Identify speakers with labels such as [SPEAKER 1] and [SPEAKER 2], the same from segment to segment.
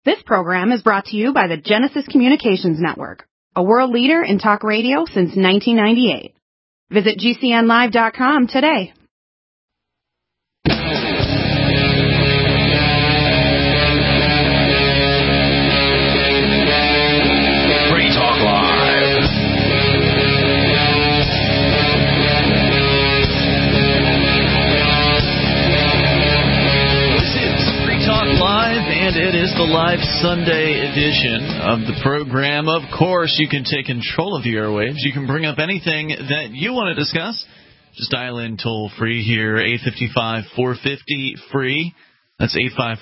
[SPEAKER 1] This program is brought to you by the Genesis Communications Network, a world leader in talk radio since 1998. Visit GCNlive.com today.
[SPEAKER 2] Free Talk Live. This is Free Talk Live, and it is the live Sunday edition of the program. Of course, you can take control of the airwaves. You can bring up anything that you want to discuss. Just dial in toll-free here, 855-450-FREE. That's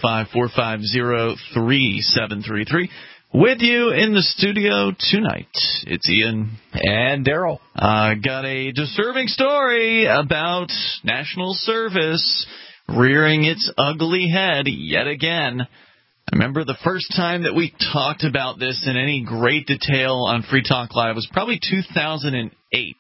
[SPEAKER 2] 855-450-3733. With you in the studio tonight, it's Ian.
[SPEAKER 3] And Daryl.
[SPEAKER 2] Got a disturbing story about national service rearing its ugly head yet again. I remember the first time that we talked about this in any great detail on Free Talk Live was probably 2008.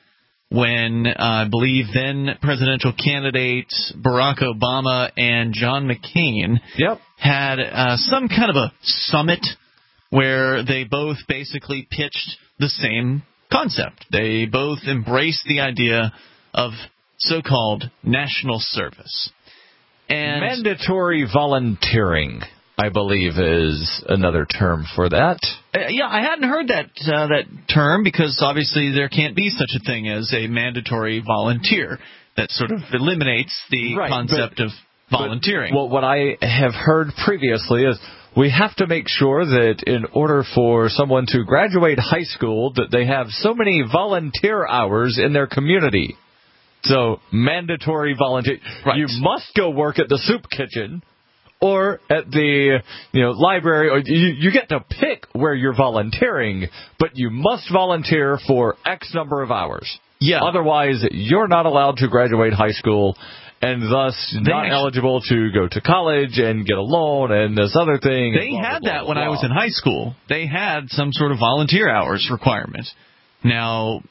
[SPEAKER 2] When I believe then presidential candidates Barack Obama and John McCain had some kind of a summit where they both basically pitched the same concept. They both embraced the idea of so-called national service. And
[SPEAKER 3] mandatory volunteering, I believe, is another term for that.
[SPEAKER 2] Yeah, I hadn't heard that term because obviously there can't be such a thing as a mandatory volunteer. That sort of eliminates the concept of volunteering.
[SPEAKER 3] Well, what I have heard previously is we have to make sure that in order for someone to graduate high school that they have so many volunteer hours in their community. So mandatory volunteer. Right. You must go work at the soup kitchen. Or at the library, or you get to pick where you're volunteering, but you must volunteer for X number of hours.
[SPEAKER 2] Yeah.
[SPEAKER 3] Otherwise, you're not allowed to graduate high school, and thus not eligible to go to college and get a loan and this other thing.
[SPEAKER 2] They had that when I was in high school. They had some sort of volunteer hours requirement. Now,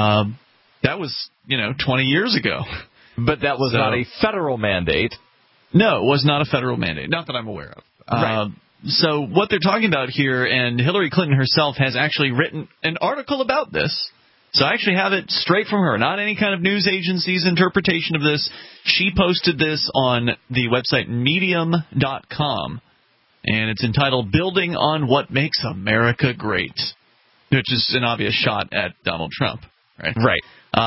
[SPEAKER 2] that was 20 years ago.
[SPEAKER 3] But that was not a federal mandate.
[SPEAKER 2] No, it was not a federal mandate, not that I'm aware of.
[SPEAKER 3] Right.
[SPEAKER 2] So what they're talking about here, and Hillary Clinton herself has actually written an article about this. So I actually have it straight from her, not any kind of news agency's interpretation of this. She posted this on the website Medium.com, and it's entitled Building on What Makes America Great, which is an obvious shot at Donald Trump. Right.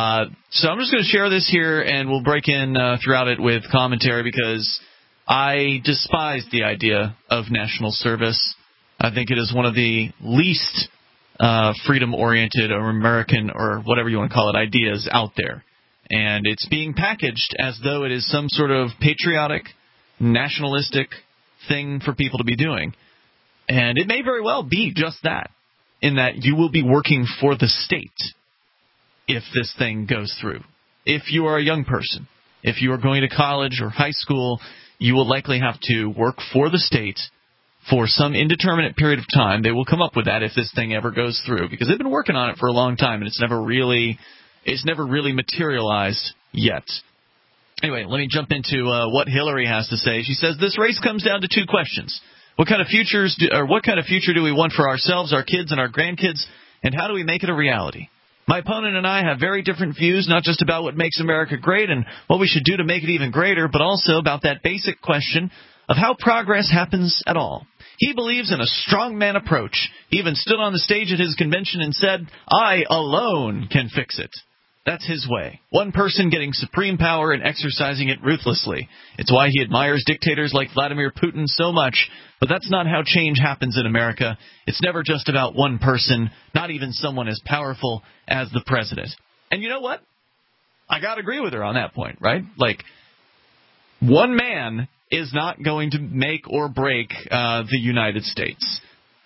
[SPEAKER 2] So I'm just going to share this here, and we'll break in throughout it with commentary because I despise the idea of national service. I think it is one of the least freedom-oriented or American or whatever you want to call it ideas out there. And it's being packaged as though it is some sort of patriotic, nationalistic thing for people to be doing. And it may very well be just that, in that you will be working for the state if this thing goes through. If you are a young person, if you are going to college or high school, you will likely have to work for the state for some indeterminate period of time. They will come up with that if this thing ever goes through, because they've been working on it for a long time, and it's never really materialized yet. Anyway, let me jump into what Hillary has to say. She says this race comes down to two questions: what kind of future do we want for ourselves, our kids, and our grandkids, and how do we make it a reality? My opponent and I have very different views, not just about what makes America great and what we should do to make it even greater, but also about that basic question of how progress happens at all. He believes in a strongman approach. He even stood on the stage at his convention and said, "I alone can fix it." That's his way. One person getting supreme power and exercising it ruthlessly. It's why he admires dictators like Vladimir Putin so much. But that's not how change happens in America. It's never just about one person, not even someone as powerful as the president. And you know what? I got to agree with her on that point, right? Like, one man is not going to make or break the United States.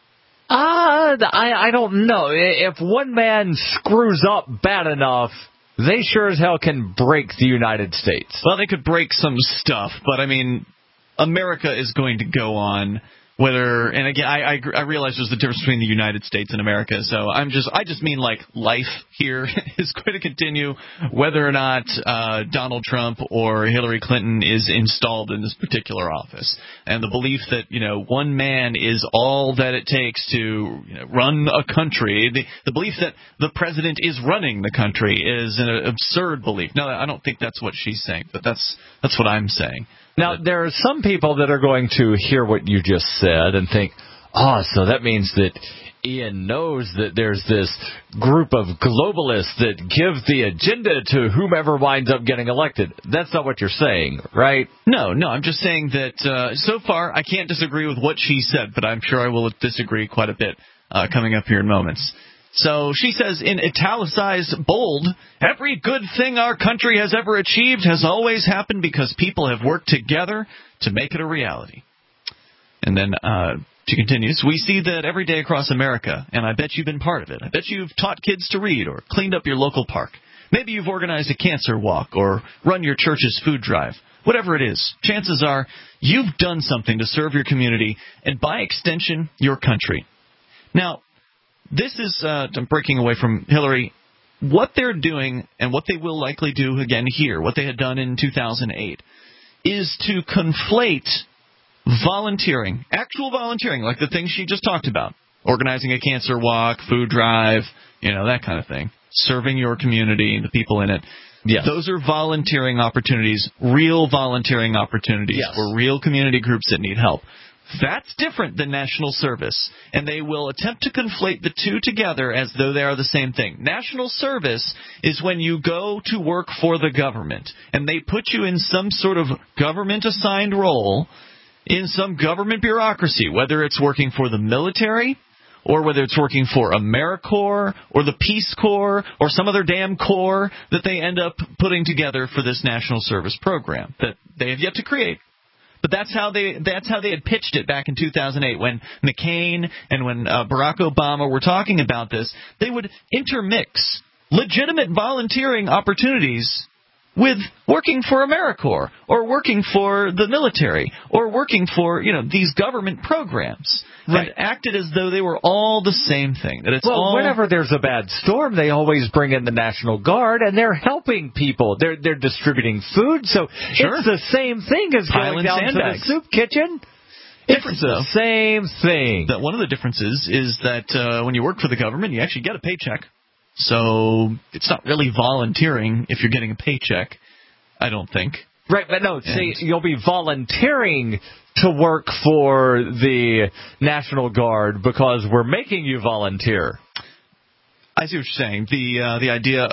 [SPEAKER 3] I don't know. If one man screws up bad enough, they sure as hell can break the United States.
[SPEAKER 2] Well, they could break some stuff, but I mean, America is going to go on whether, and again, I realize there's the difference between the United States and America, so I just mean like life here is going to continue whether or not Donald Trump or Hillary Clinton is installed in this particular office. And the belief that, one man is all that it takes to run a country, the belief that the president is running the country is an absurd belief. No, I don't think that's what she's saying, but that's what I'm saying.
[SPEAKER 3] Now, there are some people that are going to hear what you just said and think, so that means that Ian knows that there's this group of globalists that give the agenda to whomever winds up getting elected. That's not what you're saying, right?
[SPEAKER 2] No, I'm just saying that so far I can't disagree with what she said, but I'm sure I will disagree quite a bit coming up here in moments. So she says in italicized bold, every good thing our country has ever achieved has always happened because people have worked together to make it a reality. And then she continues, we see that every day across America, and I bet you've been part of it. I bet you've taught kids to read or cleaned up your local park. Maybe you've organized a cancer walk or run your church's food drive. Whatever it is, chances are you've done something to serve your community and, by extension, your country. Now, this is, I'm breaking away from Hillary, what they're doing and what they will likely do again here, what they had done in 2008, is to conflate volunteering, actual volunteering, like the things she just talked about, organizing a cancer walk, food drive, that kind of thing, serving your community and the people in it.
[SPEAKER 3] Yes.
[SPEAKER 2] Those are volunteering opportunities, real volunteering opportunities for real community groups that need help. That's different than national service, and they will attempt to conflate the two together as though they are the same thing. National service is when you go to work for the government, and they put you in some sort of government-assigned role in some government bureaucracy, whether it's working for the military or whether it's working for AmeriCorps or the Peace Corps or some other damn corps that they end up putting together for this national service program that they have yet to create. But that's how they had pitched it back in 2008 when McCain and when Barack Obama were talking about this. They would intermix legitimate volunteering opportunities with working for AmeriCorps or working for the military or working for these government programs.
[SPEAKER 3] Right.
[SPEAKER 2] And acted as though they were all the same thing. That it's
[SPEAKER 3] whenever there's a bad storm, they always bring in the National Guard, and they're helping people. They're distributing food, so it's the same thing as going down to the soup kitchen. It's the same thing.
[SPEAKER 2] One of the differences is that when you work for the government, you actually get a paycheck. So it's not really volunteering if you're getting a paycheck, I don't think.
[SPEAKER 3] Right, but no, see, you'll be volunteering to work for the National Guard because we're making you volunteer.
[SPEAKER 2] I see what you're saying. The idea,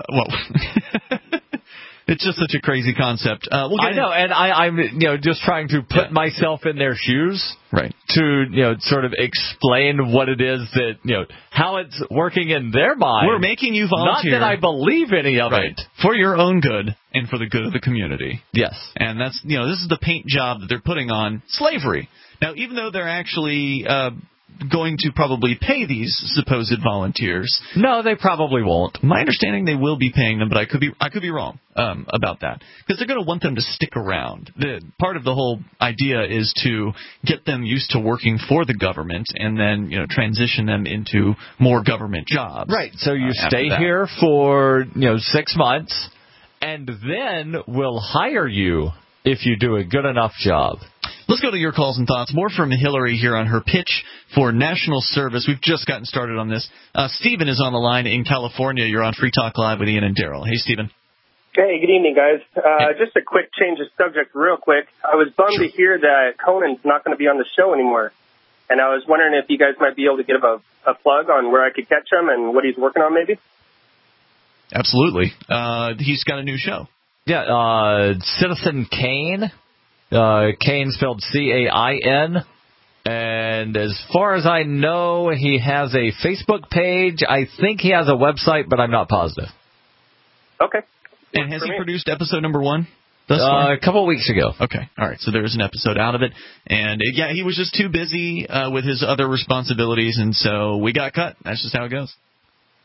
[SPEAKER 2] it's just such a crazy concept. I
[SPEAKER 3] know, and I'm just trying to put myself in their shoes,
[SPEAKER 2] right?
[SPEAKER 3] To sort of explain what it is that how it's working in their mind.
[SPEAKER 2] We're making you volunteer.
[SPEAKER 3] Not that I believe any of it.
[SPEAKER 2] For your own good and for the good of the community.
[SPEAKER 3] Yes,
[SPEAKER 2] and that's this is the paint job that they're putting on slavery. Now, even though they're actually going to probably pay these supposed volunteers.
[SPEAKER 3] No, they probably won't.
[SPEAKER 2] My understanding, they will be paying them, but I could be wrong about that because they're going to want them to stick around. Part of the whole idea is to get them used to working for the government and then transition them into more government jobs.
[SPEAKER 3] Right. So you stay here for 6 months, and then we'll hire you if you do a good enough job.
[SPEAKER 2] Let's go to your calls and thoughts. More from Hillary here on her pitch for national service. We've just gotten started on this. Stephen is on the line in California. You're on Free Talk Live with Ian and Daryl. Hey, Stephen.
[SPEAKER 4] Hey, good evening, guys. Just a quick change of subject real quick. I was bummed to hear that Conan's not going to be on the show anymore. And I was wondering if you guys might be able to give a plug on where I could catch him and what he's working on maybe.
[SPEAKER 2] Absolutely. He's got a new show.
[SPEAKER 3] Yeah, Citizen Kane. Kane spelled C-A-I-N. And as far as I know, he has a Facebook page. I think he has a website, but I'm not positive.
[SPEAKER 4] Okay.
[SPEAKER 2] And has he produced episode number 1?
[SPEAKER 3] A couple of weeks ago.
[SPEAKER 2] Okay. All right. So there is an episode out of it. And, he was just too busy with his other responsibilities, and so we got cut. That's just how it goes.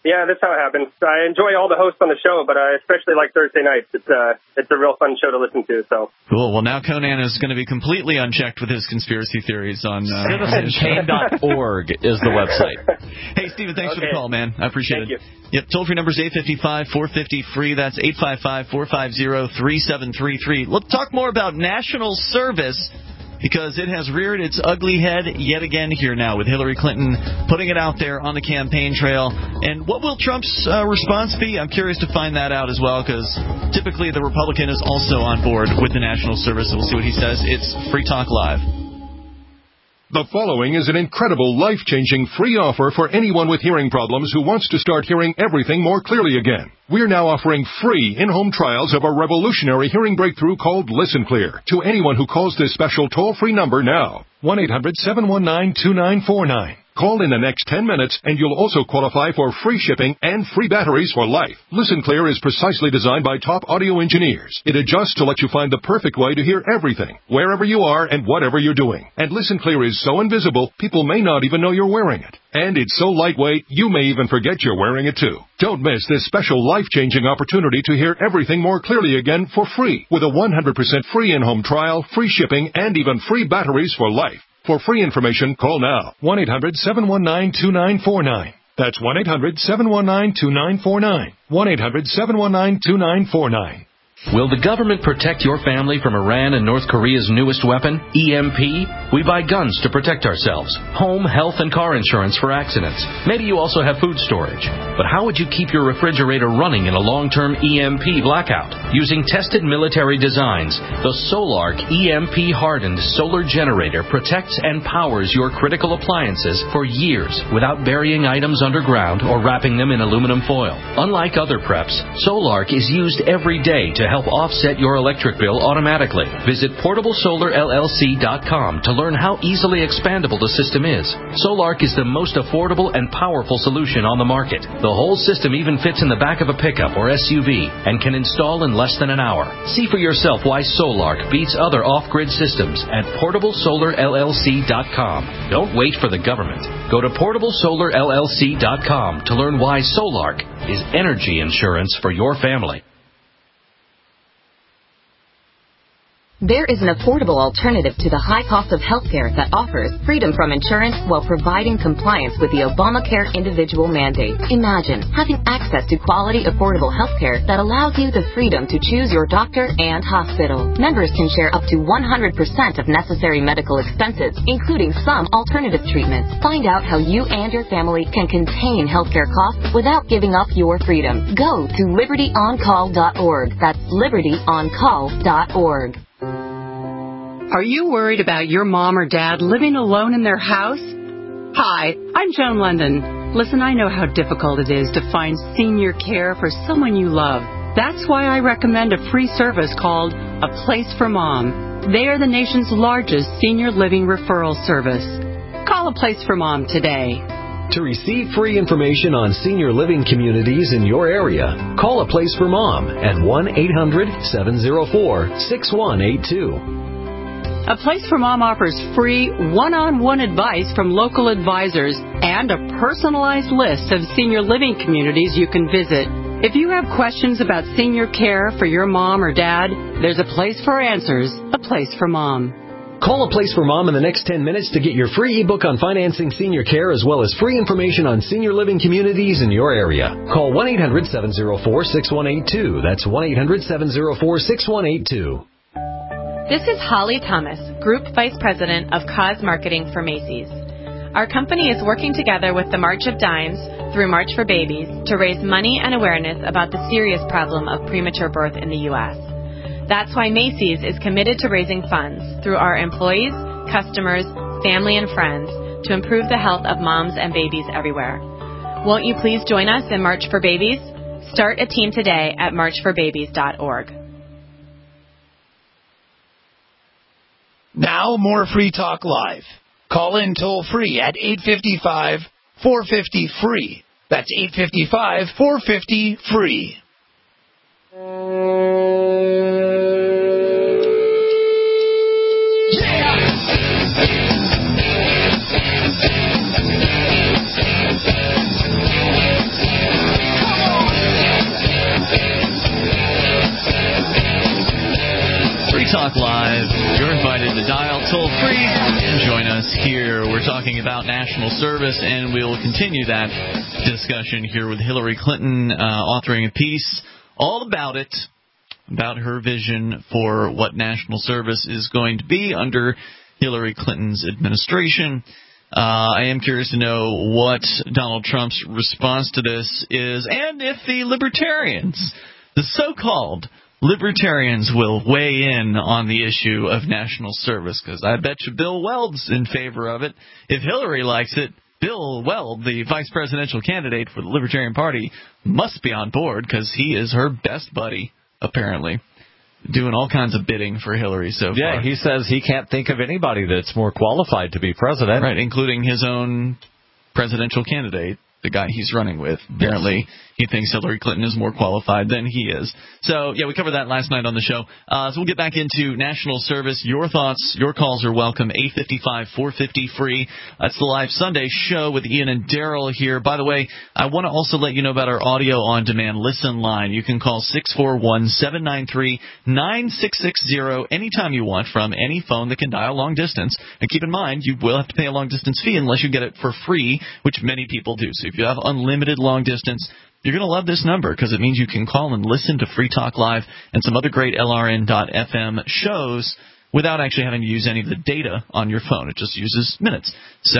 [SPEAKER 4] Yeah, that's how it happens. I enjoy all the hosts on the show, but I especially like Thursday nights. It's a real fun show to listen to. So
[SPEAKER 2] cool. Well, now Conan is going to be completely unchecked with his conspiracy theories on
[SPEAKER 3] CitizenKane.org is the website.
[SPEAKER 2] Hey, Stephen, thanks for the call, man. I appreciate
[SPEAKER 4] it.
[SPEAKER 2] Yep, toll-free number is 855-450-FREE. That's 855-450-3733. Let's talk more about national service, because it has reared its ugly head yet again here now with Hillary Clinton putting it out there on the campaign trail. And what will Trump's response be? I'm curious to find that out as well, because typically the Republican is also on board with the national service. So we'll see what he says. It's Free Talk Live.
[SPEAKER 5] The following is an incredible, life-changing free offer for anyone with hearing problems who wants to start hearing everything more clearly again. We're now offering free in-home trials of a revolutionary hearing breakthrough called Listen Clear to anyone who calls this special toll-free number now. 1-800-719-2949. Call in the next 10 minutes and you'll also qualify for free shipping and free batteries for life. Listen Clear is precisely designed by top audio engineers. It adjusts to let you find the perfect way to hear everything, wherever you are and whatever you're doing. And Listen Clear is so invisible, people may not even know you're wearing it. And it's so lightweight, you may even forget you're wearing it too. Don't miss this special life-changing opportunity to hear everything more clearly again for free with a 100% free in-home trial, free shipping, and even free batteries for life. For free information, call now. 1-800-719-2949. That's 1-800-719-2949. 1-800-719-2949.
[SPEAKER 6] Will the government protect your family from Iran and North Korea's newest weapon, EMP? We buy guns to protect ourselves, home, health, and car insurance for accidents. Maybe you also have food storage. But how would you keep your refrigerator running in a long-term EMP blackout? Using tested military designs, the Solark EMP-hardened solar generator protects and powers your critical appliances for years without burying items underground or wrapping them in aluminum foil. Unlike other preps, Solark is used every day to help offset your electric bill automatically. Visit PortableSolarLLC.com to learn how easily expandable the system is. Solark is the most affordable and powerful solution on the market. The whole system even fits in the back of a pickup or SUV and can install in less than an hour. See for yourself why Solark beats other off-grid systems at PortableSolarLLC.com. Don't wait for the government. Go to PortableSolarLLC.com to learn why Solark is energy insurance for your family.
[SPEAKER 7] There is an affordable alternative to the high cost of healthcare that offers freedom from insurance while providing compliance with the Obamacare individual mandate. Imagine having access to quality, affordable healthcare that allows you the freedom to choose your doctor and hospital. Members can share up to 100% of necessary medical expenses, including some alternative treatments. Find out how you and your family can contain healthcare costs without giving up your freedom. Go to libertyoncall.org. That's libertyoncall.org.
[SPEAKER 1] Are you worried about your mom or dad living alone in their house? Hi, I'm Joan London. Listen, I know how difficult it is to find senior care for someone you love. That's why I recommend a free service called A Place for Mom. They are the nation's largest senior living referral service. Call A Place for Mom today.
[SPEAKER 8] To receive free information on senior living communities in your area, call A Place for Mom at 1-800-704-6182.
[SPEAKER 1] A Place for Mom offers free one-on-one advice from local advisors and a personalized list of senior living communities you can visit. If you have questions about senior care for your mom or dad, there's a place for answers, A Place for Mom.
[SPEAKER 8] Call A Place for Mom in the next 10 minutes to get your free ebook on financing senior care as well as free information on senior living communities in your area. Call 1-800-704-6182. That's 1-800-704-6182.
[SPEAKER 9] This is Holly Thomas, Group Vice President of Cause Marketing for Macy's. Our company is working together with the March of Dimes through March for Babies to raise money and awareness about the serious problem of premature birth in the U.S. That's why Macy's is committed to raising funds through our employees, customers, family, and friends to improve the health of moms and babies everywhere. Won't you please join us in March for Babies? Start a team today at marchforbabies.org.
[SPEAKER 10] Now more Free Talk Live. Call in toll-free at 855-450-FREE. That's 855-450-FREE.
[SPEAKER 2] talking about national service, and we'll continue that discussion here with Hillary Clinton authoring a piece all about it, about her vision for what national service is going to be under Hillary Clinton's administration. I am curious to know what Donald Trump's response to this is, and if the libertarians, the so-called libertarians, will weigh in on the issue of national service, because I bet you Bill Weld's in favor of it. If Hillary likes it, Bill Weld, the vice presidential candidate for the Libertarian Party, must be on board, because he is her best buddy, apparently, doing all kinds of bidding for Hillary so far.
[SPEAKER 3] Yeah, he says he can't think of anybody that's more qualified to be president.
[SPEAKER 2] Right, including his own presidential candidate, the guy he's running with. Apparently, he thinks Hillary Clinton is more qualified than he is. So, yeah, we covered that last night on the show. So we'll get back into national service. Your thoughts, your calls are welcome. 855-450-FREE. That's the live Sunday show with Ian and Daryl here. By the way, I want to also let you know about our audio on demand listen line. You can call 641-793-9660 anytime you want from any phone that can dial long distance. And keep in mind, you will have to pay a long distance fee unless you get it for free, which many people do. So if you have unlimited long distance, you're going to love this number, because it means you can call and listen to Free Talk Live and some other great LRN.FM shows without actually having to use any of the data on your phone. It just uses minutes. So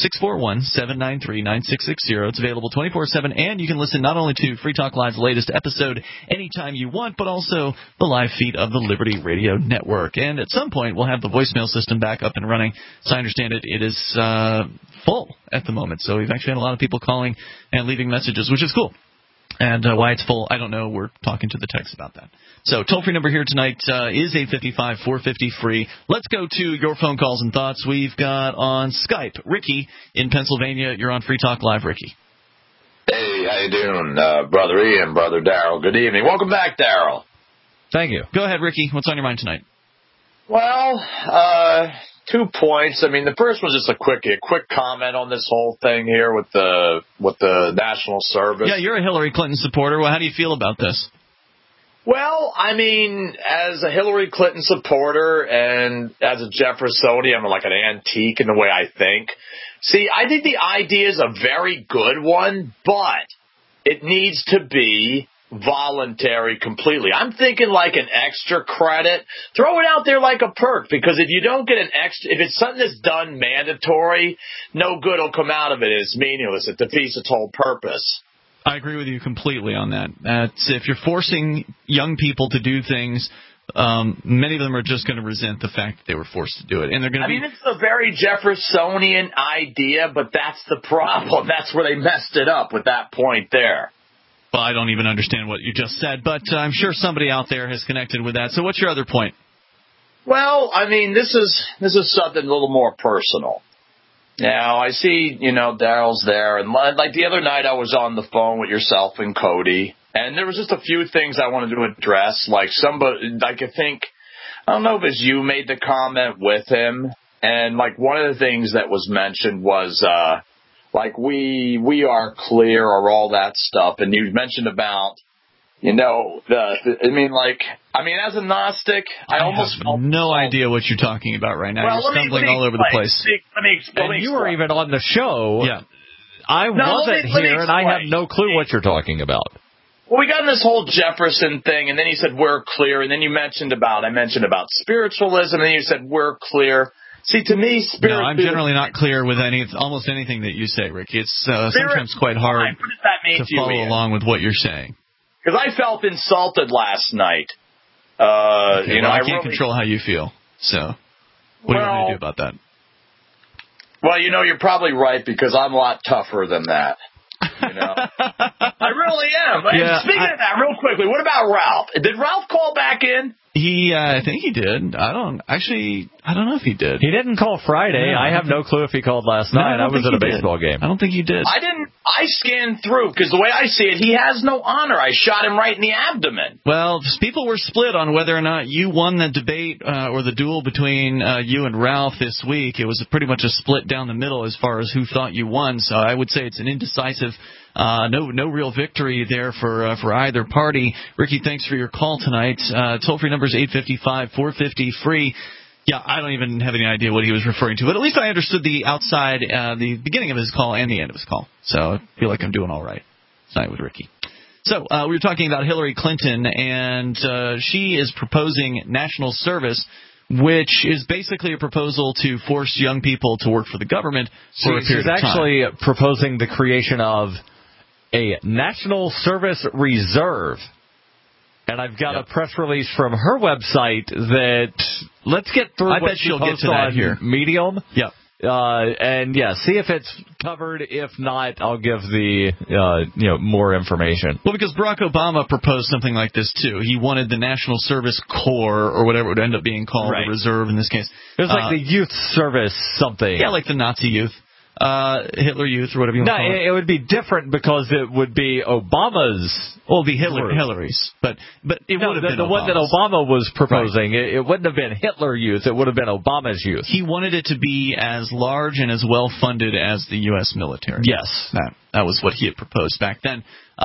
[SPEAKER 2] 641-793-9660. It's available 24/7, and you can listen not only to Free Talk Live's latest episode anytime you want, but also the live feed of the Liberty Radio Network. And at some point, we'll have the voicemail system back up and running. So I understand it is full at the moment. So we've actually had a lot of people calling and leaving messages, which is cool. And why it's full, I don't know. We're talking to the techs about that. So toll-free number here tonight is 855-450-FREE. Let's go to your phone calls and thoughts. We've got on Skype Ricky in Pennsylvania. You're on Free Talk Live, Ricky.
[SPEAKER 11] Hey, how you doing, Brother Ian, Brother Daryl? Good evening. Welcome back, Daryl.
[SPEAKER 3] Thank you.
[SPEAKER 2] Go ahead, Ricky. What's on your mind tonight?
[SPEAKER 11] Well, 2 points. I mean, the first was just a quick comment on this whole thing here with the national service.
[SPEAKER 2] Yeah, you're a Hillary Clinton supporter. Well, how do you feel about this?
[SPEAKER 11] Well, I mean, as a Hillary Clinton supporter and as a Jeffersonian, I'm like an antique in the way I think. See, I think the idea is a very good one, but it needs to be voluntary completely. I'm thinking like an extra credit. Throw it out there like a perk, because if you don't get an extra, if it's something that's done mandatory, no good will come out of it. It's meaningless. It defeats its whole purpose.
[SPEAKER 2] I agree with you completely on that. If you're forcing young people to do things, many of them are just going to resent the fact that they were forced to do it. And they're going to
[SPEAKER 11] mean, it's a very Jeffersonian idea, but that's the problem. That's where they messed it up with that point there.
[SPEAKER 2] Well, I don't even understand what you just said, but I'm sure somebody out there has connected with that. So what's your other point?
[SPEAKER 11] Well, I mean, this is something a little more personal. Now, I see, Daryl's there, and like the other night I was on the phone with yourself and Cody, and there was just a few things I wanted to address, like I don't know if it's you made the comment with him, and like one of the things that was mentioned was, like we are clear or all that stuff, and you mentioned about, as a Gnostic, I almost
[SPEAKER 2] have no idea what you're talking about right now. You're stumbling all over the place.
[SPEAKER 11] Let me explain.
[SPEAKER 3] And you were even on the show.
[SPEAKER 2] Yeah.
[SPEAKER 3] I wasn't here, and I have no clue what you're talking about.
[SPEAKER 11] Well, we got in this whole Jefferson thing, and then he said, we're clear, and then I mentioned about spiritualism, and then you said, we're clear. See, to me,
[SPEAKER 2] No, I'm generally not clear with almost anything that you say, Ricky. It's sometimes quite hard to follow along with what you're saying.
[SPEAKER 11] Because I felt insulted last night.
[SPEAKER 2] I can't control how you feel. So, what do you want me to do about that?
[SPEAKER 11] Well, you're probably right, because I'm a lot tougher than that. I really am. Yeah, speaking of that, real quickly, what about Ralph? Did Ralph call back in?
[SPEAKER 2] I think he did. I don't know if he did.
[SPEAKER 3] He didn't call Friday. I have no clue if he called last night. I was at a baseball game.
[SPEAKER 2] I don't think he did.
[SPEAKER 11] I scanned through, because the way I see it, he has no honor. I shot him right in the abdomen.
[SPEAKER 2] Well, people were split on whether or not you won the debate or the duel between you and Ralph this week. It was pretty much a split down the middle as far as who thought you won. So I would say it's an indecisive, no real victory there for either party. Ricky, thanks for your call tonight. Toll-free number is 855-450-FREE. Yeah, I don't even have any idea what he was referring to, but at least I understood the beginning of his call and the end of his call. So I feel like I'm doing all right tonight with Ricky. So we were talking about Hillary Clinton, and she is proposing national service, which is basically a proposal to force young people to work for the government for a period of time.
[SPEAKER 3] She's actually proposing the creation of a National Service Reserve. And I've got a press release from her website that, let's get through
[SPEAKER 2] I bet she'll get to that here.
[SPEAKER 3] Medium.
[SPEAKER 2] Yeah.
[SPEAKER 3] And see if it's covered. If not, I'll give the more information.
[SPEAKER 2] Well, because Barack Obama proposed something like this too. He wanted the National Service Corps, or whatever it would end up being called, the reserve in this case.
[SPEAKER 3] It was like the youth service something.
[SPEAKER 2] Yeah, like the Nazi youth. Hitler Youth, or whatever you want to call it.
[SPEAKER 3] It would be different because it would be Obama's.
[SPEAKER 2] Well, it would be Hillary's. But it would have been
[SPEAKER 3] the one that Obama was proposing. Right. It wouldn't have been Hitler Youth. It would have been Obama's Youth.
[SPEAKER 2] He wanted it to be as large and as well funded as the U.S. military.
[SPEAKER 3] Yes.
[SPEAKER 2] That was what he had proposed back then.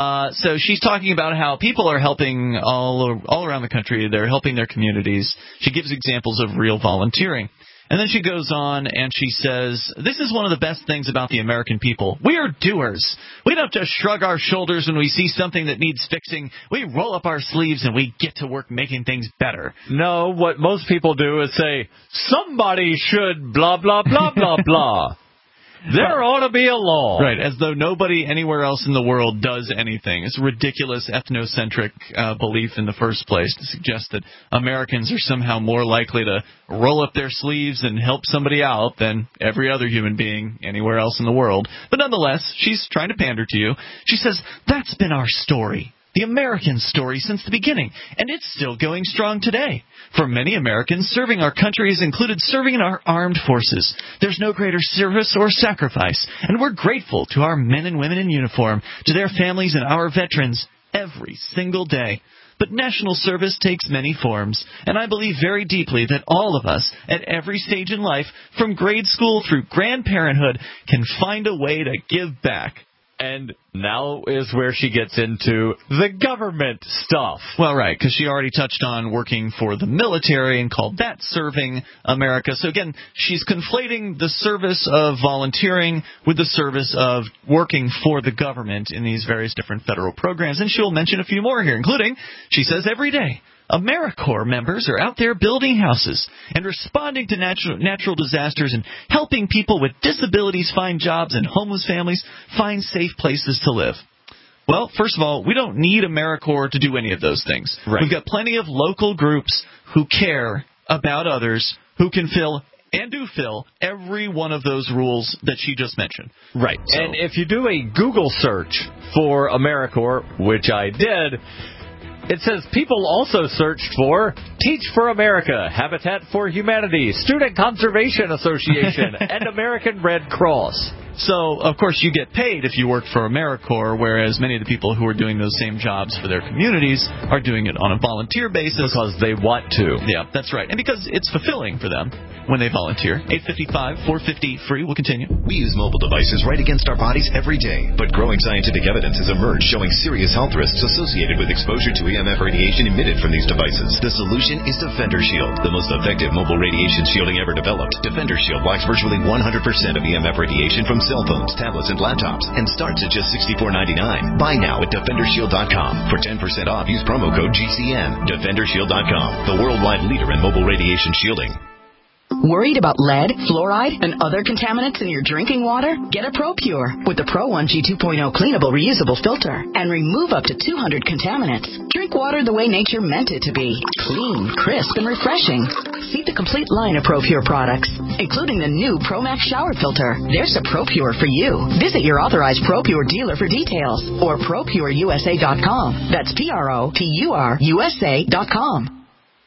[SPEAKER 2] So she's talking about how people are helping all around the country. They're helping their communities. She gives examples of real volunteering. And then she goes on and she says, this is one of the best things about the American people. We are doers. We don't just shrug our shoulders when we see something that needs fixing. We roll up our sleeves and we get to work making things better.
[SPEAKER 3] No, what most people do is say, somebody should blah, blah, blah, blah, blah. There ought to be a law.
[SPEAKER 2] Right, as though nobody anywhere else in the world does anything. It's a ridiculous ethnocentric belief in the first place to suggest that Americans are somehow more likely to roll up their sleeves and help somebody out than every other human being anywhere else in the world. But nonetheless, she's trying to pander to you. She says, that's been our story. The American story since the beginning, and it's still going strong today. For many Americans, serving our country has included serving in our armed forces. There's no greater service or sacrifice, and we're grateful to our men and women in uniform, to their families and our veterans every single day. But national service takes many forms, and I believe very deeply that all of us, at every stage in life, from grade school through grandparenthood, can find a way to give back.
[SPEAKER 3] And now is where she gets into the government stuff.
[SPEAKER 2] Well, right, because she already touched on working for the military and called that serving America. So again, she's conflating the service of volunteering with the service of working for the government in these various different federal programs. And she'll mention a few more here, including, she says, every day, AmeriCorps members are out there building houses and responding to natural disasters and helping people with disabilities find jobs and homeless families find safe places to live. Well, first of all, we don't need AmeriCorps to do any of those things.
[SPEAKER 3] Right.
[SPEAKER 2] We've got plenty of local groups who care about others, who can fill and do fill every one of those rules that she just mentioned.
[SPEAKER 3] Right. So, and if you do a Google search for AmeriCorps, which I did, it says people also searched for Teach for America, Habitat for Humanity, Student Conservation Association, and American Red Cross.
[SPEAKER 2] So, of course, you get paid if you work for AmeriCorps, whereas many of the people who are doing those same jobs for their communities are doing it on a volunteer basis.
[SPEAKER 3] Because they want to.
[SPEAKER 2] Yeah, that's right. And because it's fulfilling for them when they volunteer. 855-450 free. We'll continue.
[SPEAKER 12] We use mobile devices right against our bodies every day, but growing scientific evidence has emerged showing serious health risks associated with exposure to EMF radiation emitted from these devices. The solution is Defender Shield, the most effective mobile radiation shielding ever developed. Defender Shield blocks virtually 100% of EMF radiation from cell phones, tablets, and laptops, and starts at just $64.99. Buy now at DefenderShield.com. For 10% off, use promo code GCN. DefenderShield.com, the worldwide leader in mobile radiation shielding.
[SPEAKER 13] Worried about lead, fluoride, and other contaminants in your drinking water? Get a ProPure with the Pro 1G 2.0 cleanable reusable filter and remove up to 200 contaminants. Drink water the way nature meant it to be. Clean, crisp, and refreshing. See the complete line of ProPure products, including the new ProMax shower filter. There's a ProPure for you. Visit your authorized ProPure dealer for details or ProPureUSA.com. That's ProPureUSA.com.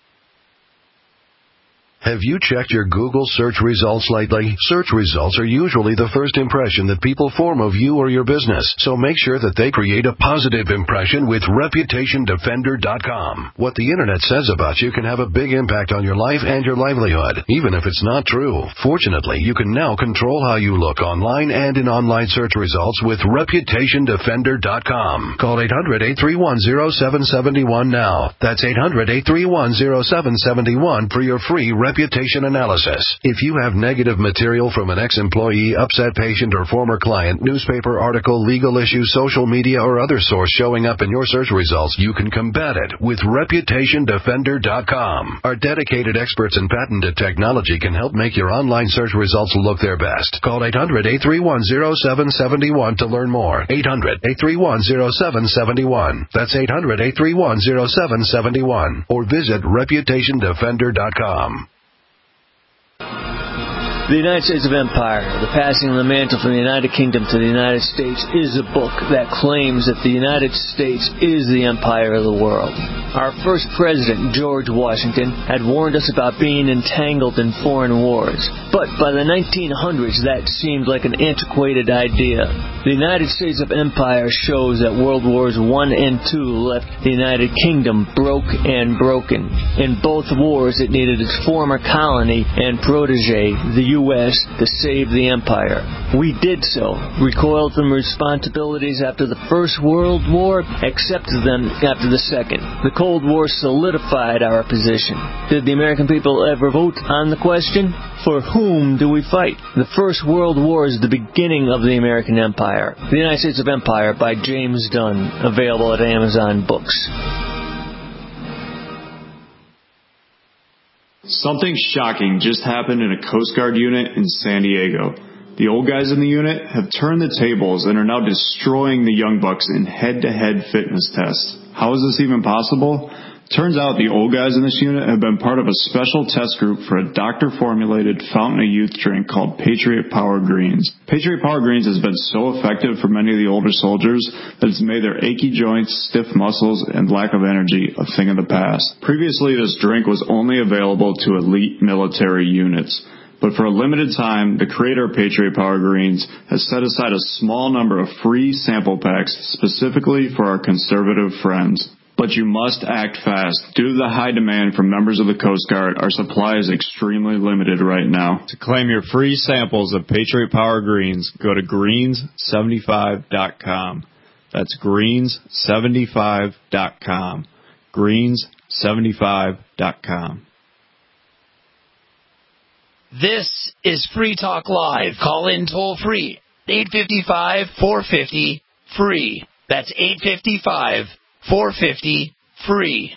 [SPEAKER 14] Have you checked your Google search results lately? Search results are usually the first impression that people form of you or your business, so make sure that they create a positive impression with ReputationDefender.com. What the Internet says about you can have a big impact on your life and your livelihood, even if it's not true. Fortunately, you can now control how you look online and in online search results with ReputationDefender.com. Call 800-831-0771 now. That's 800-831-0771 for your free Reputation reputation analysis. If you have negative material from an ex-employee, upset patient, or former client, newspaper article, legal issue, social media, or other source showing up in your search results, you can combat it with ReputationDefender.com. Our dedicated experts in patented technology can help make your online search results look their best. Call 800-831-0771 to learn more. 800-831-0771. That's 800-831-0771. Or visit ReputationDefender.com.
[SPEAKER 15] The United States of Empire, the passing of the mantle from the United Kingdom to the United States, is a book that claims that the United States is the empire of the world. Our first president, George Washington, had warned us about being entangled in foreign wars. But by the 1900s, that seemed like an antiquated idea. The United States of Empire shows that World Wars I and II left the United Kingdom broke and broken. In both wars, it needed its former colony and protege, the U.S., to save the empire. We did so, recoiled from responsibilities after the First World War, accepted them after the Second. The Cold War solidified our position. Did the American people ever vote on the question? For whom do we fight? The First World War is the beginning of the American Empire. The United States of Empire by James Dunn, available at Amazon Books.
[SPEAKER 16] Something shocking just happened in a Coast Guard unit in San Diego. The old guys in the unit have turned the tables and are now destroying the young bucks in head-to-head fitness tests. How is this even possible? Turns out the old guys in this unit have been part of a special test group for a doctor-formulated fountain of youth drink called Patriot Power Greens. Patriot Power Greens has been so effective for many of the older soldiers that it's made their achy joints, stiff muscles, and lack of energy a thing of the past. Previously, this drink was only available to elite military units. But for a limited time, the creator of Patriot Power Greens has set aside a small number of free sample packs specifically for our conservative friends. But you must act fast. Due to the high demand from members of the Coast Guard, our supply is extremely limited right now. To claim your free samples of Patriot Power Greens, go to greens75.com. That's greens75.com. greens75.com.
[SPEAKER 10] This is Free Talk Live. Call in toll free. 855-450-FREE. That's 855-450-FREE.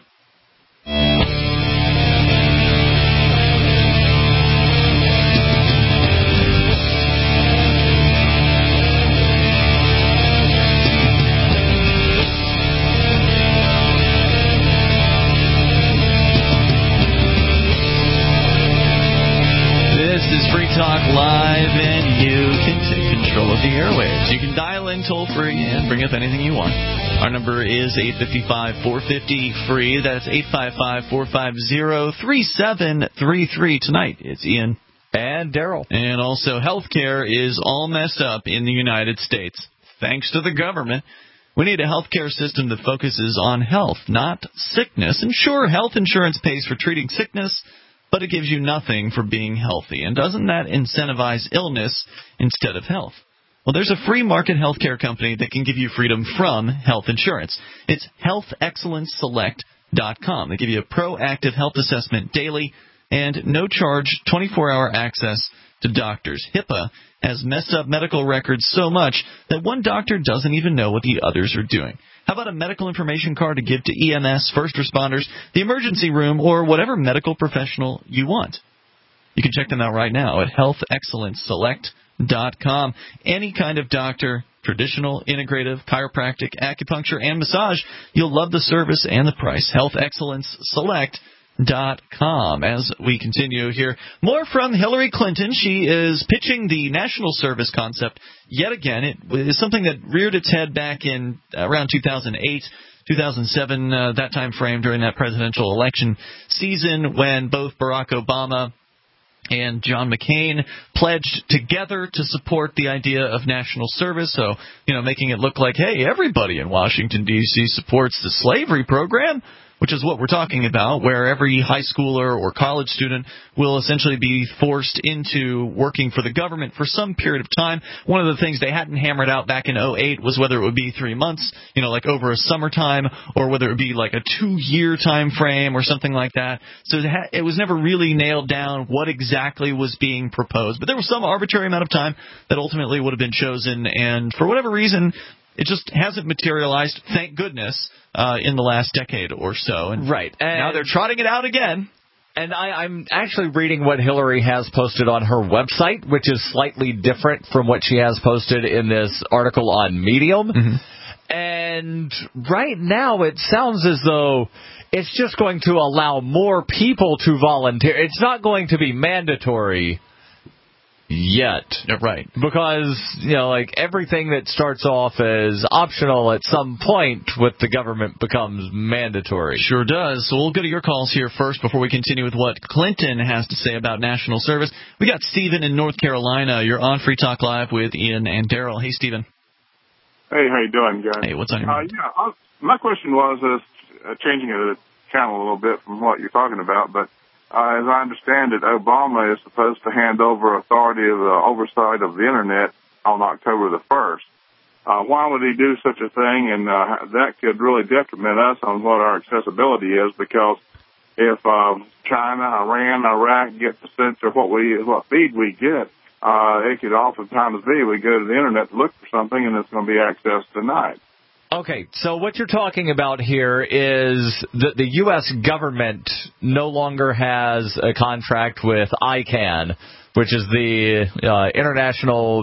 [SPEAKER 2] Talk Live, and you can take control of the airwaves. You can dial in toll-free and bring up anything you want. Our number is 855-450-FREE. That's 855-450-3733. Tonight, it's Ian.
[SPEAKER 3] And Daryl.
[SPEAKER 2] And also, healthcare is all messed up in the United States. Thanks to the government. We need a healthcare system that focuses on health, not sickness. And sure, health insurance pays for treating sickness, but it gives you nothing for being healthy. And doesn't that incentivize illness instead of health? Well, there's a free market healthcare company that can give you freedom from health insurance. It's healthexcellenceselect.com. They give you a proactive health assessment daily and no-charge 24-hour access to doctors. HIPAA has messed up medical records so much that one doctor doesn't even know what the others are doing. How about a medical information card to give to EMS, first responders, the emergency room, or whatever medical professional you want? You can check them out right now at healthexcellenceselect.com. Any kind of doctor, traditional, integrative, chiropractic, acupuncture, and massage, you'll love the service and the price. healthexcellenceselect.com. As we continue here, more from Hillary Clinton. She is pitching the national service concept yet again. It is something that reared its head back in around 2008, 2007, that time frame during that presidential election season when both Barack Obama and John McCain pledged together to support the idea of national service. So, making it look like, hey, everybody in Washington, D.C. supports the slavery program. which is what we're talking about, where every high schooler or college student will essentially be forced into working for the government for some period of time. One of the things they hadn't hammered out back in 2008 was whether it would be 3 months, like over a summertime, or whether it would be like a 2-year time frame or something like that. So it was never really nailed down what exactly was being proposed. But there was some arbitrary amount of time that ultimately would have been chosen, and for whatever reason, it just hasn't materialized, thank goodness, in the last decade or so. And
[SPEAKER 3] right. And
[SPEAKER 2] now they're trotting it out again.
[SPEAKER 3] And I'm actually reading what Hillary has posted on her website, which is slightly different from what she has posted in this article on Medium.
[SPEAKER 2] Mm-hmm.
[SPEAKER 3] And right now it sounds as though it's just going to allow more people to volunteer. It's not going to be mandatory yet.
[SPEAKER 2] Right.
[SPEAKER 3] Because, everything that starts off as optional at some point with the government becomes mandatory.
[SPEAKER 2] Sure does. So we'll go to your calls here first before we continue with what Clinton has to say about national service. We got Stephen in North Carolina. You're on Free Talk Live with Ian and Daryl. Hey, Stephen.
[SPEAKER 17] Hey, how you doing, guys?
[SPEAKER 2] Hey, what's on your mind?
[SPEAKER 17] My question was, changing the channel a little bit from what you're talking about, but as I understand it, Obama is supposed to hand over authority of the oversight of the Internet on October the 1st. Why would he do such a thing? And that could really detriment us on what our accessibility is, because if China, Iran, Iraq get to censor what feed we get, it could oftentimes be we go to the Internet to look for something and it's going to be accessed tonight.
[SPEAKER 3] Okay, so what you're talking about here is that the U.S. government no longer has a contract with ICANN, which is the International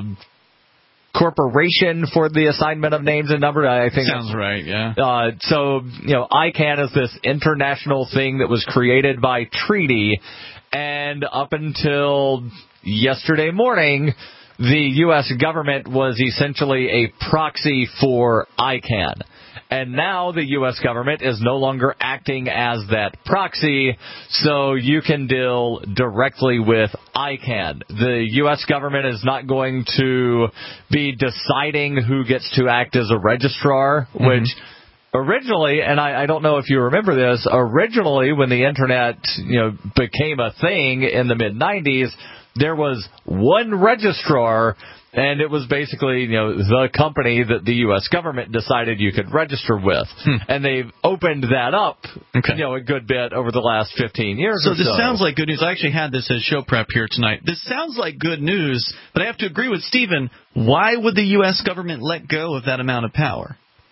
[SPEAKER 3] Corporation for the Assignment of Names and Numbers. I think
[SPEAKER 2] sounds right, yeah.
[SPEAKER 3] So, ICANN is this international thing that was created by treaty, and up until yesterday morning, the U.S. government was essentially a proxy for ICANN. And now the U.S. government is no longer acting as that proxy, so you can deal directly with ICANN. The U.S. government is not going to be deciding who gets to act as a registrar, which originally, and I don't know if you remember this, originally when the Internet became a thing in the mid-'90s, there was one registrar, and it was basically, the company that the U.S. government decided you could register with. And they've opened that up, a good bit over the last 15 years or so.
[SPEAKER 2] So this sounds like good news. I actually had this as show prep here tonight. This sounds like good news, but I have to agree with Stephen. Why would the U.S. government let go of that amount of power?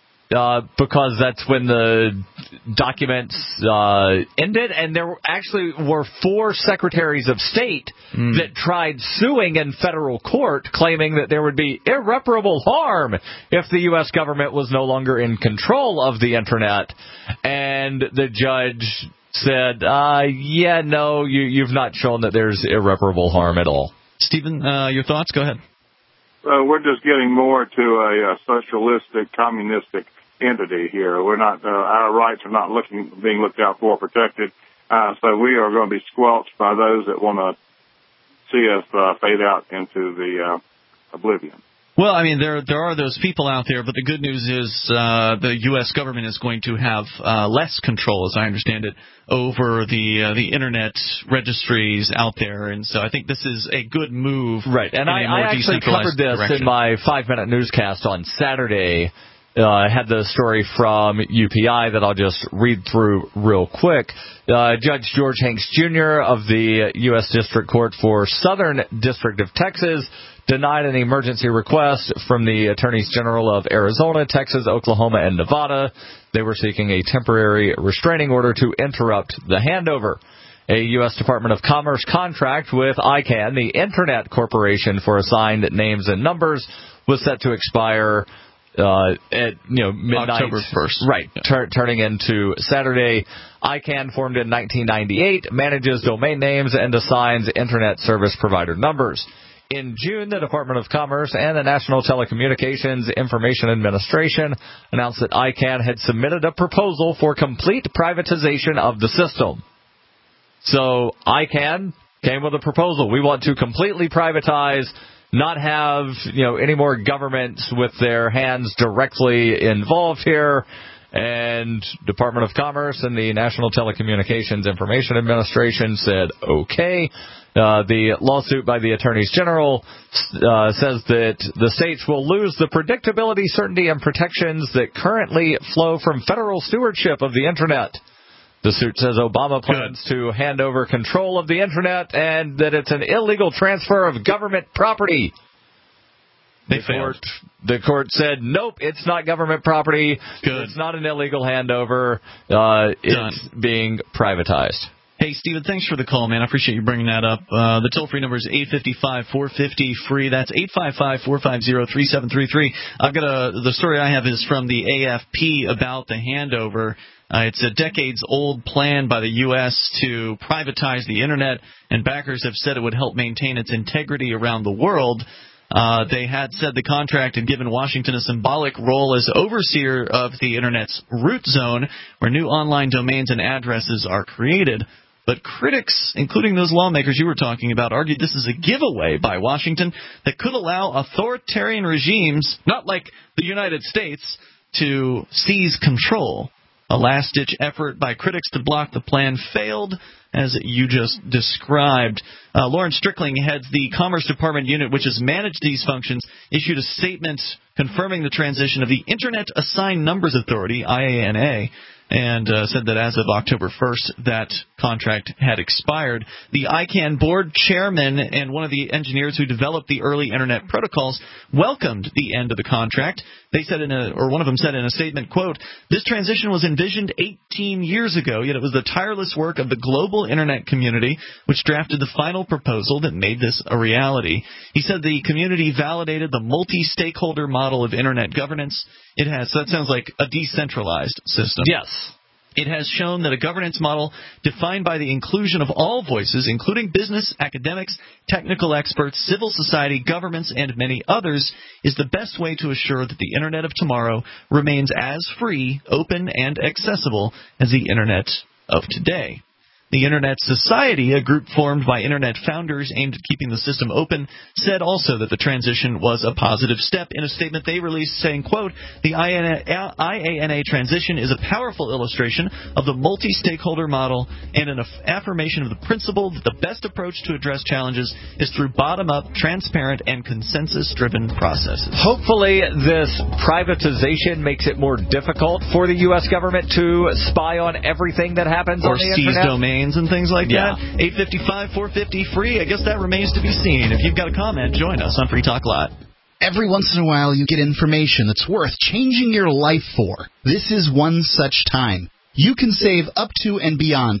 [SPEAKER 3] Because that's when the documents ended, and there actually were 4 secretaries of state that tried suing in federal court, claiming that there would be irreparable harm if the U.S. government was no longer in control of the Internet. And the judge said, you've not shown that there's irreparable harm at all.
[SPEAKER 2] Stephen, your thoughts? Go ahead.
[SPEAKER 17] We're just getting more to a socialistic, communistic entity here. We're not, our rights are not being looked out for, protected. So we are going to be squelched by those that want to see us fade out into the oblivion.
[SPEAKER 2] Well, I mean, there are those people out there, but the good news is the U.S. government is going to have less control, as I understand it, over the Internet registries out there. And so I think this is a good move.
[SPEAKER 3] Right. And I actually covered this in my 5-minute newscast on Saturday. I had the story from UPI that I'll just read through real quick. Judge George Hanks Jr. of the U.S. District Court for Southern District of Texas denied an emergency request from the Attorneys General of Arizona, Texas, Oklahoma, and Nevada. They were seeking a temporary restraining order to interrupt the handover. A U.S. Department of Commerce contract with ICANN, the Internet Corporation for Assigned Names and Numbers, was set to expire at midnight.
[SPEAKER 2] October 1st.
[SPEAKER 3] Right, turning into Saturday. ICANN, formed in 1998, manages domain names and assigns Internet service provider numbers. In June, the Department of Commerce and the National Telecommunications Information Administration announced that ICANN had submitted a proposal for complete privatization of the system. So ICANN came with a proposal. We want to completely privatize, not have any more governments with their hands directly involved here. And Department of Commerce and the National Telecommunications Information Administration said okay. The lawsuit by the attorneys general says that the states will lose the predictability, certainty, and protections that currently flow from federal stewardship of the Internet. The suit says Obama plans to hand over control of the Internet and that it's an illegal transfer of government property. The court said, nope, it's not government property. Good. It's not an illegal handover. It's being privatized.
[SPEAKER 2] Hey, Stephen, thanks for the call, man. I appreciate you bringing that up. The toll-free number is 855-450-FREE. That's 855-450-3733. I've got the story I have is from the AFP about the handover. It's a decades-old plan by the U.S. to privatize the Internet, and backers have said it would help maintain its integrity around the world. They had said the contract had given Washington a symbolic role as overseer of the Internet's root zone, where new online domains and addresses are created. But critics, including those lawmakers you were talking about, argued this is a giveaway by Washington that could allow authoritarian regimes, not like the United States, to seize control. A last-ditch effort by critics to block the plan failed, as you just described. Lawrence Strickling heads the Commerce Department unit, which has managed these functions, issued a statement confirming the transition of the Internet Assigned Numbers Authority, IANA, and said that as of October 1st, that contract had expired. The ICANN board chairman and one of the engineers who developed the early Internet protocols welcomed the end of the contract. They said one of them said in a statement, quote, "This transition was envisioned 18 years ago, yet it was the tireless work of the global Internet community which drafted the final proposal that made this a reality." He said the community validated the multi-stakeholder model of Internet governance. That sounds like a decentralized system.
[SPEAKER 3] Yes.
[SPEAKER 2] It has shown that a governance model defined by the inclusion of all voices, including business, academics, technical experts, civil society, governments, and many others, is the best way to assure that the Internet of tomorrow remains as free, open, and accessible as the Internet of today. The Internet Society, a group formed by Internet founders aimed at keeping the system open, said also that the transition was a positive step. In a statement they released saying, quote, "The IANA transition is a powerful illustration of the multi-stakeholder model and an affirmation of the principle that the best approach to address challenges is through bottom-up, transparent, and consensus-driven processes."
[SPEAKER 3] Hopefully this privatization makes it more difficult for the U.S. government to spy on everything that happens on the Internet.
[SPEAKER 2] Or seize domains and things like that. 855-450-FREE. I guess that remains to be seen. If you've got a comment, join us on Free Talk Live.
[SPEAKER 18] Every once in a while you get information that's worth changing your life for. This is one such time. You can save up to and beyond